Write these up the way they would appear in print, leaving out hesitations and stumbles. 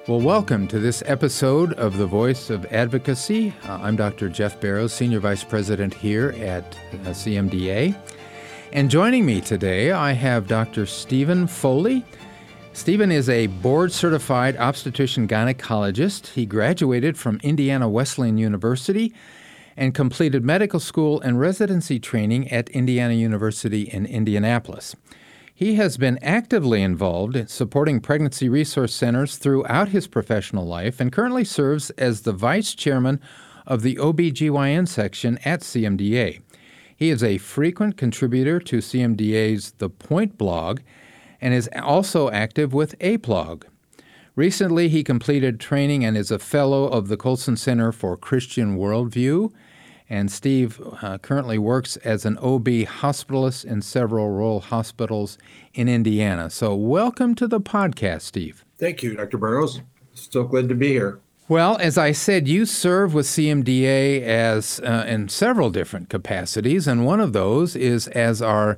Well, welcome to this episode of The Voice of Advocacy. I'm Dr. Jeff Barrows, Senior Vice President here at CMDA. And joining me today, I have Dr. Stephen Foley. Stephen is a board-certified obstetrician-gynecologist. He graduated from Indiana Wesleyan University and completed medical school and residency training at Indiana University in Indianapolis. He has been actively involved in supporting pregnancy resource centers throughout his professional life and currently serves as the vice chairman of the OB/GYN section at CMDA. He is a frequent contributor to CMDA's The Point blog and is also active with APLOG. Recently, he completed training and is a fellow of the Colson Center for Christian Worldview. And Steve currently works as an OB hospitalist in several rural hospitals in Indiana. So welcome to the podcast, Steve. Thank you, Dr. Barrows. So glad to be here. Well, as I said, you serve with CMDA as in several different capacities, and one of those is as our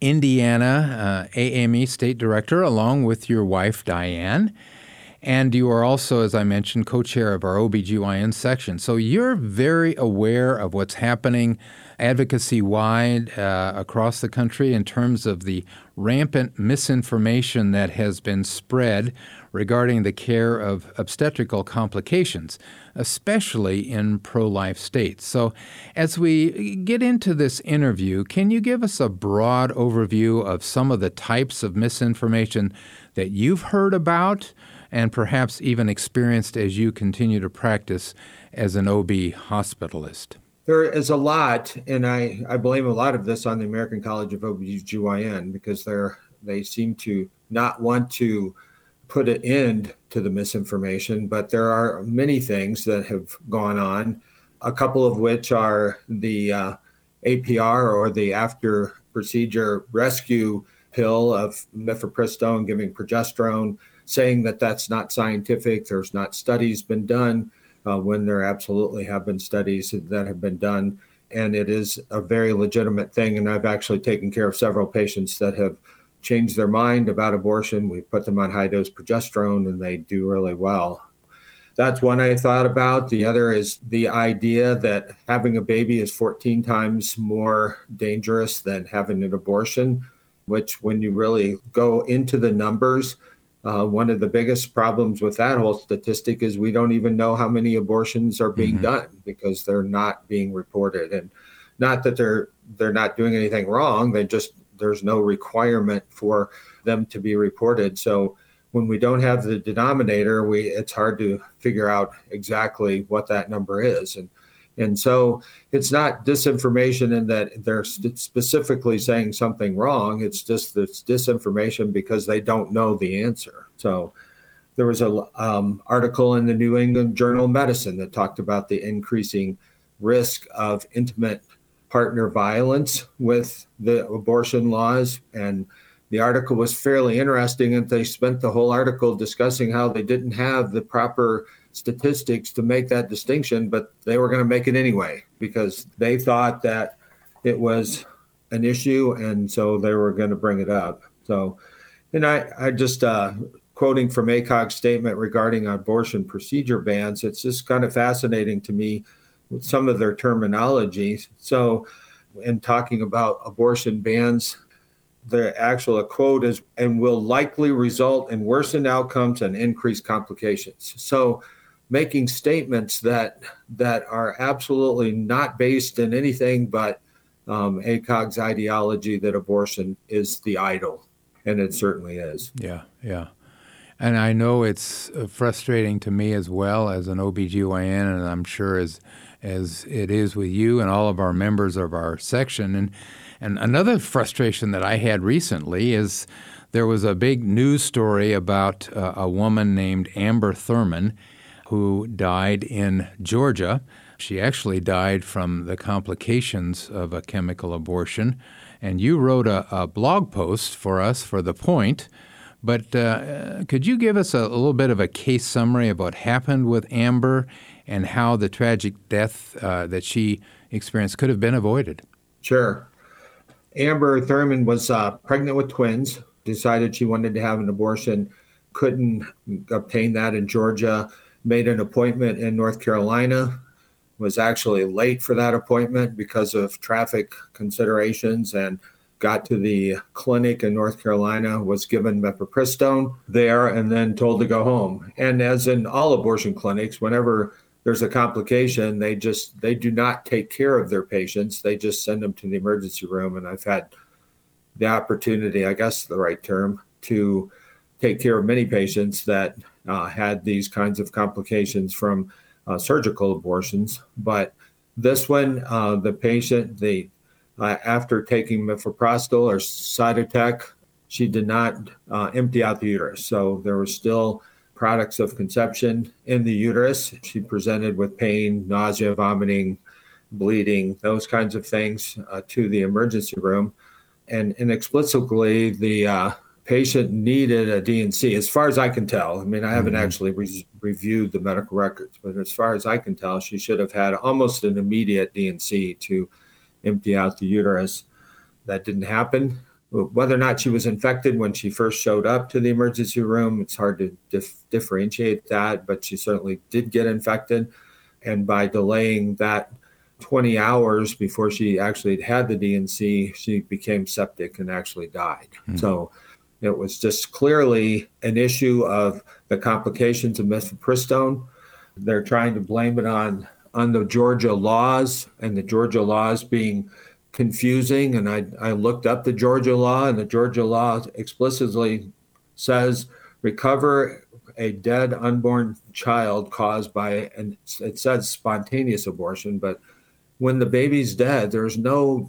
Indiana AME State Director, along with your wife, Diane. And you are also, as I mentioned, co-chair of our OB/GYN section. So you're very aware of what's happening advocacy-wide across the country in terms of the rampant misinformation that has been spread regarding the care of obstetrical complications, especially in pro-life states. So as we get into this interview, can you give us a broad overview of some of the types of misinformation that you've heard about and perhaps even experienced as you continue to practice as an OB hospitalist? There is a lot, and I blame a lot of this on the American College of OB/GYN because they seem to not want to put an end to the misinformation, but there are many things that have gone on, a couple of which are the APR, or the after procedure rescue pill of mifepristone giving progesterone, saying that that's not scientific, there's not studies been done, when there absolutely have been studies that have been done. And it is a very legitimate thing. And I've actually taken care of several patients that have changed their mind about abortion. We put them on high-dose progesterone and they do really well. That's one I thought about. The other is the idea that having a baby is 14 times more dangerous than having an abortion, which when you really go into the numbers, one of the biggest problems with that whole statistic is we don't even know how many abortions are being done because they're not being reported. And not that they're not doing anything wrong, there's no requirement for them to be reported. So when we don't have the denominator, it's hard to figure out exactly what that number is. And so it's not disinformation in that they're specifically saying something wrong. It's just this disinformation because they don't know the answer. So there was an article in the New England Journal of Medicine that talked about the increasing risk of intimate partner violence with the abortion laws. And the article was fairly interesting, and they spent the whole article discussing how they didn't have the proper statistics to make that distinction, but they were going to make it anyway because they thought that it was an issue, and so they were going to bring it up. So, and I just quoting from ACOG's statement regarding abortion procedure bans, it's just kind of fascinating to me with some of their terminology. So, in talking about abortion bans, the actual quote is, and will likely result in worsened outcomes and increased complications. So making statements that are absolutely not based in anything but ACOG's ideology that abortion is the idol, and it certainly is. Yeah. And I know it's frustrating to me as well as an OB/GYN, and I'm sure as it is with you and all of our members of our section. And another frustration that I had recently is there was a big news story about a woman named Amber Thurman who died in Georgia. She actually died from the complications of a chemical abortion. And you wrote a blog post for us for The Point. But could you give us a little bit of a case summary of what happened with Amber and how the tragic death that she experienced could have been avoided? Sure. Amber Thurman was pregnant with twins, decided she wanted to have an abortion, couldn't obtain that in Georgia, made an appointment in North Carolina, was actually late for that appointment because of traffic considerations, and got to the clinic in North Carolina, was given mifepristone there, and then told to go home. And as in all abortion clinics, whenever there's a complication, they do not take care of their patients. They just send them to the emergency room. And I've had the opportunity, I guess the right term, to take care of many patients that had these kinds of complications from surgical abortions. But this one, the patient, after taking mifepristone or Cytotec, she did not empty out the uterus. So there were still products of conception in the uterus. She presented with pain, nausea, vomiting, bleeding, those kinds of things to the emergency room. And inexplicably, the patient needed a D&C, as far as I can tell. I mean, I haven't actually reviewed the medical records, but as far as I can tell, she should have had almost an immediate D&C to empty out the uterus. That didn't happen. Whether or not she was infected when she first showed up to the emergency room, it's hard to differentiate that, but she certainly did get infected. And by delaying that 20 hours before she actually had the D&C, she became septic and actually died. So it was just clearly an issue of the complications of mifepristone. They're trying to blame it on the Georgia laws, and the Georgia laws being confusing. And I looked up the Georgia law, and the Georgia law explicitly says recover a dead unborn child caused by, and it says spontaneous abortion, but when the baby's dead, there's no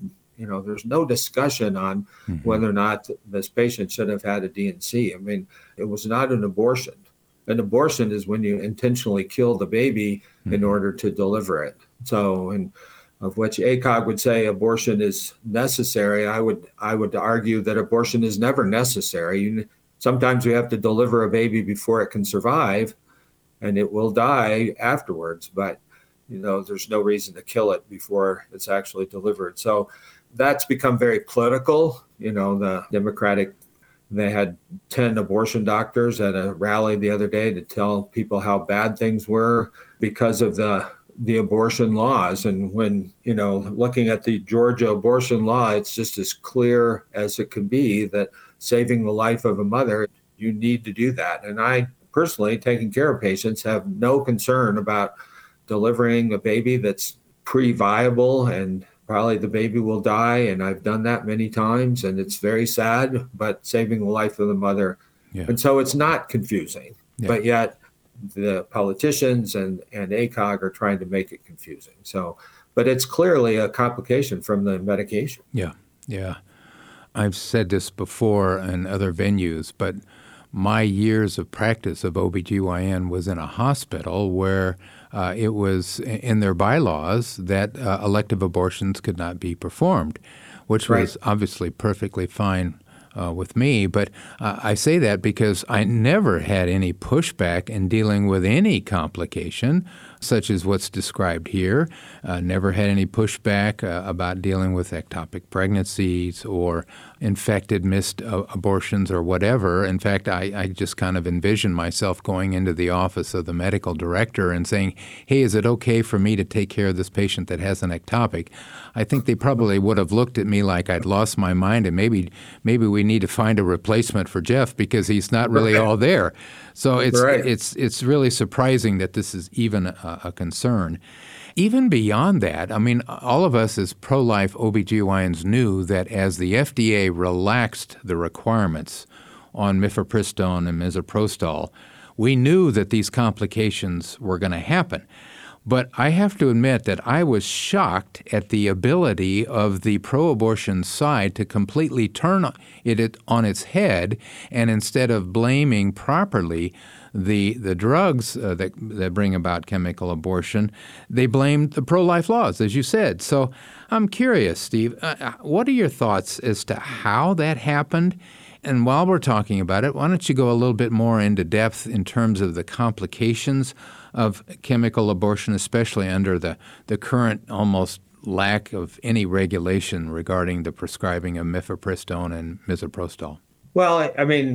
discussion on whether or not this patient should have had a D&C. I mean, it was not an abortion. An abortion is when you intentionally kill the baby in order to deliver it. So, and of which ACOG would say abortion is necessary, I would argue that abortion is never necessary. Sometimes we have to deliver a baby before it can survive, and it will die afterwards. But there's no reason to kill it before it's actually delivered. So that's become very political. The Democratic, they had 10 abortion doctors at a rally the other day to tell people how bad things were because of the abortion laws. And when, looking at the Georgia abortion law, it's just as clear as it can be that saving the life of a mother, you need to do that. And I personally, taking care of patients, have no concern about delivering a baby that's pre-viable, and probably the baby will die. And I've done that many times, and it's very sad, but saving the life of the mother. Yeah. And so it's not confusing, but yet the politicians and ACOG are trying to make it confusing. So, but it's clearly a complication from the medication. Yeah. I've said this before in other venues, but my years of practice of OBGYN was in a hospital where it was in their bylaws that elective abortions could not be performed, which was obviously perfectly fine with me. But I say that because I never had any pushback in dealing with any complication, such as what's described here. Never had any pushback about dealing with ectopic pregnancies or infected missed abortions or whatever. In fact, I just kind of envisioned myself going into the office of the medical director and saying, hey, is it okay for me to take care of this patient that has an ectopic? I think they probably would have looked at me like I'd lost my mind, and maybe we need to find a replacement for Jeff because he's not really all there. So it's really surprising that this is even a concern. Even beyond that, I mean, all of us as pro-life OBGYNs knew that as the FDA relaxed the requirements on mifepristone and misoprostol, we knew that these complications were going to happen. But I have to admit that I was shocked at the ability of the pro-abortion side to completely turn it on its head, and instead of blaming properly the drugs that bring about chemical abortion, they blamed the pro-life laws, as you said. So I'm curious, Steve, what are your thoughts as to how that happened? And while we're talking about it, why don't you go a little bit more into depth in terms of the complications of chemical abortion, especially under the current almost lack of any regulation regarding the prescribing of mifepristone and misoprostol? Well, I mean,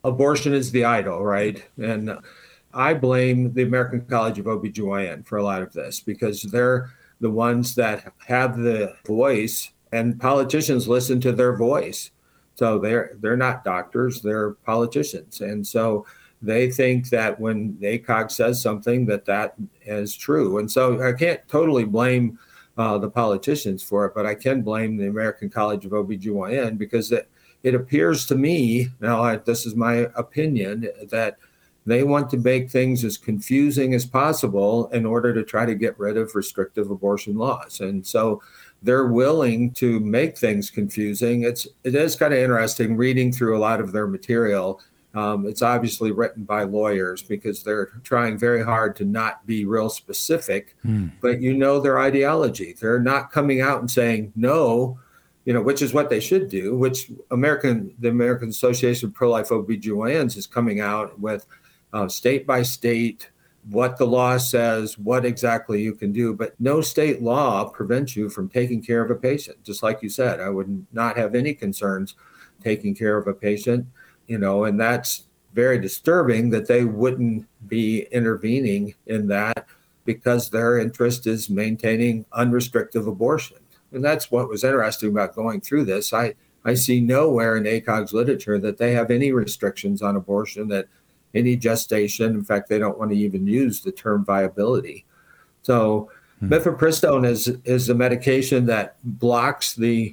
abortion is the idol, right? And I blame the American College of OBGYN for a lot of this because they're the ones that have the voice, and politicians listen to their voice. So they're not doctors, they're politicians. And so they think that when ACOG says something, that is true. And so I can't totally blame the politicians for it, but I can blame the American College of OBGYN because it appears to me, now this is my opinion, that they want to make things as confusing as possible in order to try to get rid of restrictive abortion laws. And so they're willing to make things confusing. It is kind of interesting reading through a lot of their material. It's obviously written by lawyers because they're trying very hard to not be real specific, but their ideology. They're not coming out and saying no, which is what they should do, which the American Association of Pro-Life OBGYNs is coming out with state by state, what the law says, what exactly you can do. But no state law prevents you from taking care of a patient. Just like you said, I would not have any concerns taking care of a patient, and that's very disturbing that they wouldn't be intervening in that because their interest is maintaining unrestricted abortion. And that's what was interesting about going through this. I see nowhere in ACOG's literature that they have any restrictions on abortion, that any gestation. In fact, they don't want to even use the term viability. So mifepristone is a medication that blocks the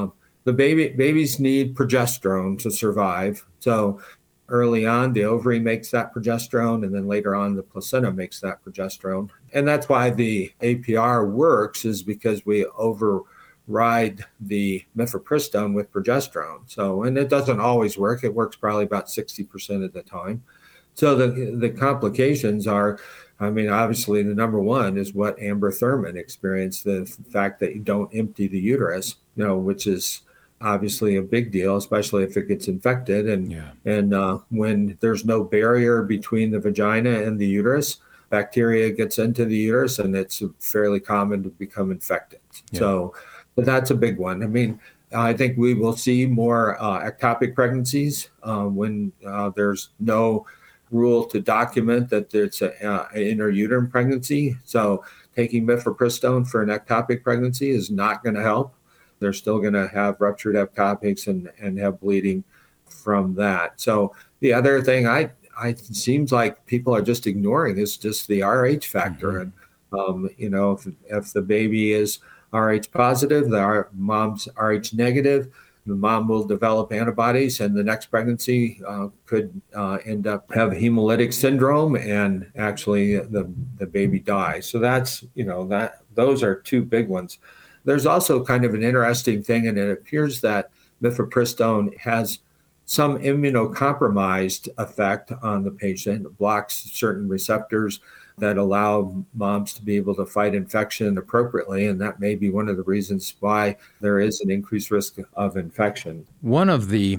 babies need progesterone to survive. So early on, the ovary makes that progesterone, and then later on, the placenta makes that progesterone. And that's why the APR works, is because we override the mifepristone with progesterone. So, and it doesn't always work. It works probably about 60% of the time. So the complications are, obviously the number one is what Amber Thurman experienced, the fact that you don't empty the uterus, which is obviously a big deal, especially if it gets infected. And when there's no barrier between the vagina and the uterus, bacteria gets into the uterus, and it's fairly common to become infected. Yeah. But that's a big one. I think we will see more ectopic pregnancies when there's no rule to document that it's an intrauterine pregnancy. So taking mifepristone for an ectopic pregnancy is not going to help. They're still going to have ruptured ectopics and have bleeding from that. So the other thing it seems like people are just ignoring is just the RH factor. Mm-hmm. And, if the baby is RH positive, the mom's RH negative, the mom will develop antibodies, and the next pregnancy could end up have hemolytic syndrome, and actually the baby dies. So that's, those are two big ones. There's also kind of an interesting thing, and it appears that mifepristone has some immunocompromised effect on the patient. It blocks certain receptors that allow moms to be able to fight infection appropriately, and that may be one of the reasons why there is an increased risk of infection. One of the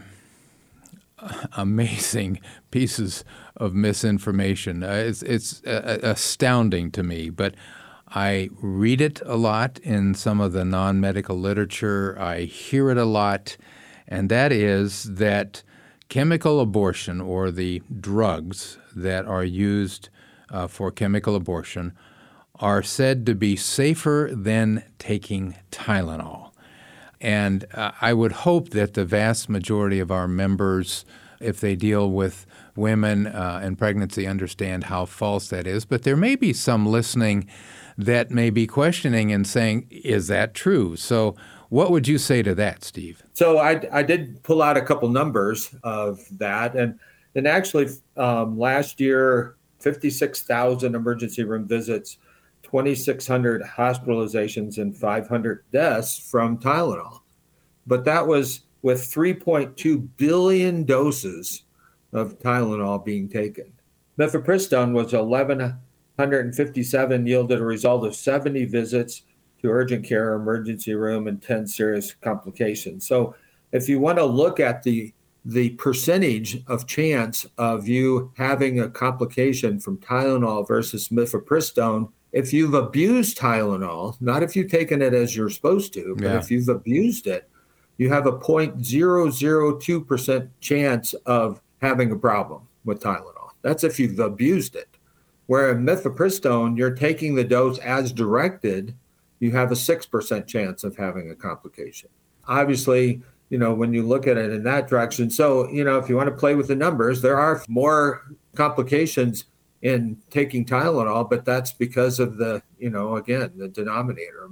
amazing pieces of misinformation, it's astounding to me, but I read it a lot in some of the non-medical literature. I hear it a lot, and that is that chemical abortion, or the drugs that are used for chemical abortion, are said to be safer than taking Tylenol. And I would hope that the vast majority of our members, if they deal with women and pregnancy, understand how false that is. But there may be some listening that may be questioning and saying, is that true? So what would you say to that, Steve? So I did pull out a couple numbers of that. And actually last year, 56,000 emergency room visits, 2,600 hospitalizations, and 500 deaths from Tylenol. But that was with 3.2 billion doses of Tylenol being taken. Mifepristone was 1,157, yielded a result of 70 visits to urgent care, emergency room, and 10 serious complications. So if you want to look at the percentage of chance of you having a complication from Tylenol versus mifepristone, if you've abused Tylenol, not if you've taken it as you're supposed to, but if you've abused it, you have a 0.002% chance of having a problem with Tylenol. That's if you've abused it. Where mifepristone, you're taking the dose as directed, you have a 6% chance of having a complication. Obviously, when you look at it in that direction. So, if you want to play with the numbers, there are more complications in taking Tylenol, but that's because of the denominator.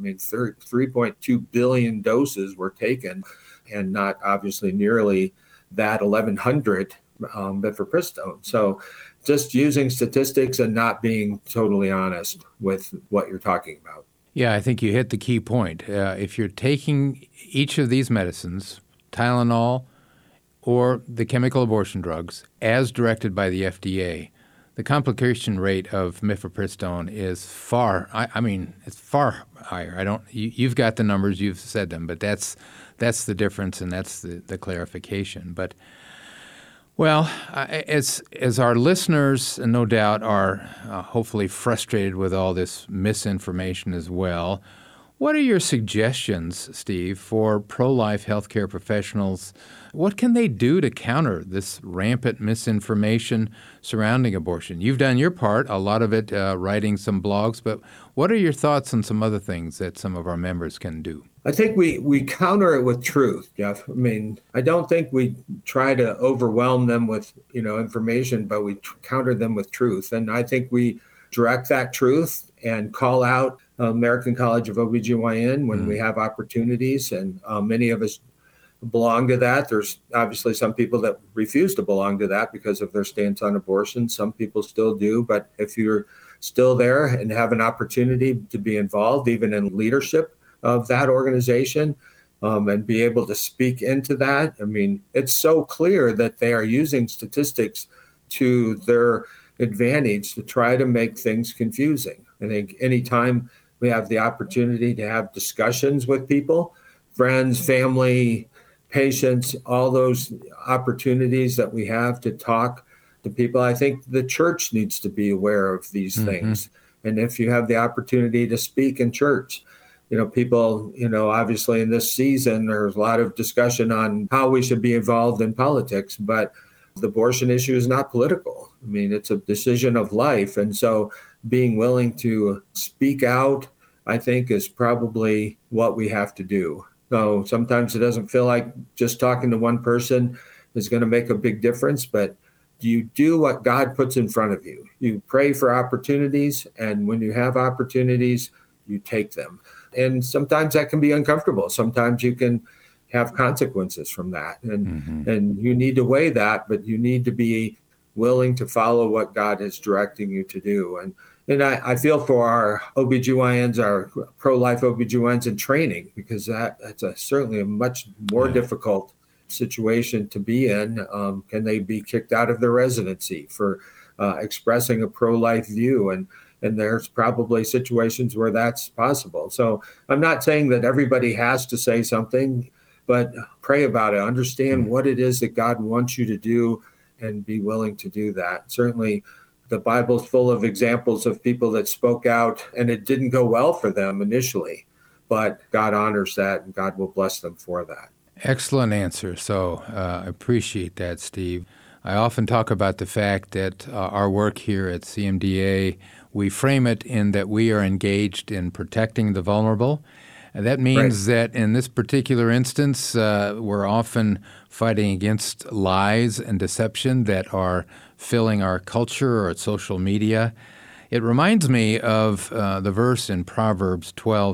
3.2 billion doses were taken and not obviously nearly that 1,100 mifepristone. So just using statistics and not being totally honest with what you're talking about. Yeah, I think you hit the key point. If you're taking each of these medicines, Tylenol or the chemical abortion drugs, as directed by the FDA, the complication rate of mifepristone is it's far higher. You've got the numbers, you've said them, but that's the difference, and that's the clarification. But well, as our listeners, no doubt, are hopefully frustrated with all this misinformation as well, what are your suggestions, Steve, for pro-life healthcare professionals? What can they do to counter this rampant misinformation surrounding abortion? You've done your part, a lot of it writing some blogs, but what are your thoughts on some other things that some of our members can do? I think we counter it with truth, Jeff. I don't think we try to overwhelm them with, information, but we counter them with truth. And I think we direct that truth and call out American College of OBGYN when we have opportunities. And many of us belong to that. There's obviously some people that refuse to belong to that because of their stance on abortion. Some people still do. But if you're still there and have an opportunity to be involved, even in leadership of that organization, and be able to speak into that. It's so clear that they are using statistics to their advantage to try to make things confusing. I think anytime we have the opportunity to have discussions with people, friends, family, patients, all those opportunities that we have to talk to people, I think the church needs to be aware of these things. And if you have the opportunity to speak in church, people, obviously in this season, there's a lot of discussion on how we should be involved in politics, but the abortion issue is not political. It's a decision of life. And so being willing to speak out, I think, is probably what we have to do. So sometimes it doesn't feel like just talking to one person is going to make a big difference, but you do what God puts in front of you. You pray for opportunities, and when you have opportunities, you take them. And sometimes that can be uncomfortable. Sometimes you can have consequences from that. And you need to weigh that, but you need to be willing to follow what God is directing you to do. And I feel for our OBGYNs, our pro-life OBGYNs in training, because that's certainly a much more difficult situation to be in. Can they be kicked out of their residency for expressing a pro-life view? And there's probably situations where that's possible. So I'm not saying that everybody has to say something, but pray about it. Understand what it is that God wants you to do and be willing to do that. Certainly, the Bible's full of examples of people that spoke out and it didn't go well for them initially, but God honors that and God will bless them for that. Excellent answer. So I appreciate that, Steve. I often talk about the fact that our work here at CMDA, we frame it in that we are engaged in protecting the vulnerable. And that means that in this particular instance, we're often fighting against lies and deception that are filling our culture or social media. It reminds me of the verse in Proverbs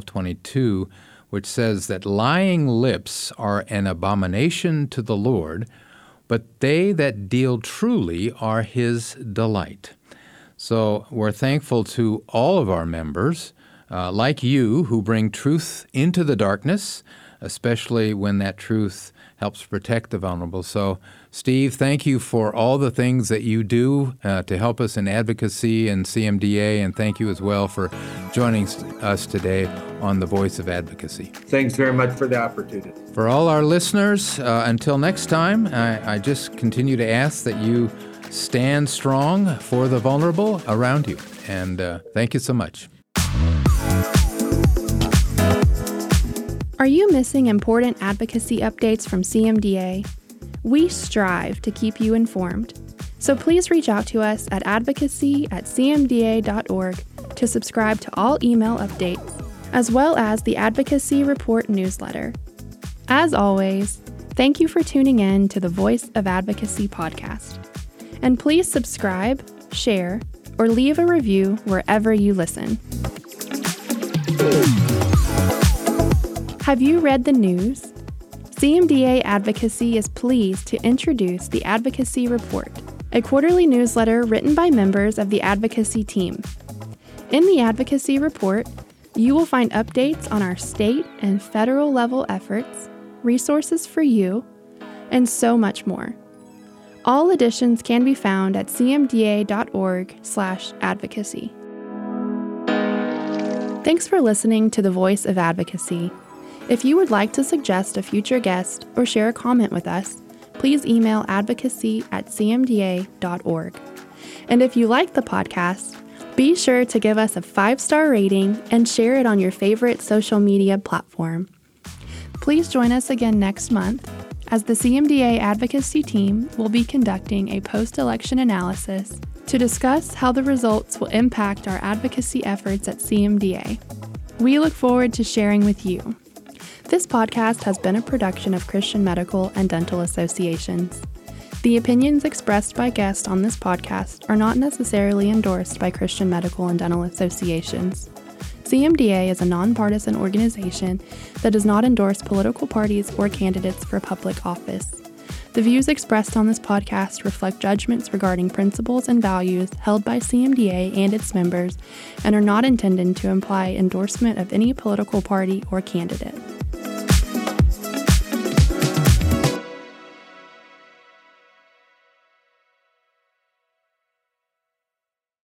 12:22, which says that lying lips are an abomination to the Lord, but they that deal truly are his delight. So we're thankful to all of our members, like you, who bring truth into the darkness, especially when that truth helps protect the vulnerable. So, Steve, thank you for all the things that you do to help us in advocacy and CMDA, and thank you as well for joining us today on The Voice of Advocacy. Thanks very much for the opportunity. For all our listeners, until next time, I just continue to ask that you stand strong for the vulnerable around you. And thank you so much. Are you missing important advocacy updates from CMDA? We strive to keep you informed. So please reach out to us at advocacy@cmda.org to subscribe to all email updates, as well as the Advocacy Report newsletter. As always, thank you for tuning in to the Voice of Advocacy podcast. And please subscribe, share, or leave a review wherever you listen. Have you read the news? CMDA Advocacy is pleased to introduce the Advocacy Report, a quarterly newsletter written by members of the advocacy team. In the Advocacy Report, you will find updates on our state and federal level efforts, resources for you, and so much more. All editions can be found at cmda.org/advocacy. Thanks for listening to the Voice of Advocacy. If you would like to suggest a future guest or share a comment with us, please email advocacy@cmda.org. And if you like the podcast, be sure to give us a 5-star rating and share it on your favorite social media platform. Please join us again next month as the CMDA advocacy team will be conducting a post-election analysis to discuss how the results will impact our advocacy efforts at CMDA. We look forward to sharing with you. This podcast has been a production of Christian Medical and Dental Associations. The opinions expressed by guests on this podcast are not necessarily endorsed by Christian Medical and Dental Associations. CMDA is a nonpartisan organization that does not endorse political parties or candidates for public office. The views expressed on this podcast reflect judgments regarding principles and values held by CMDA and its members and are not intended to imply endorsement of any political party or candidate.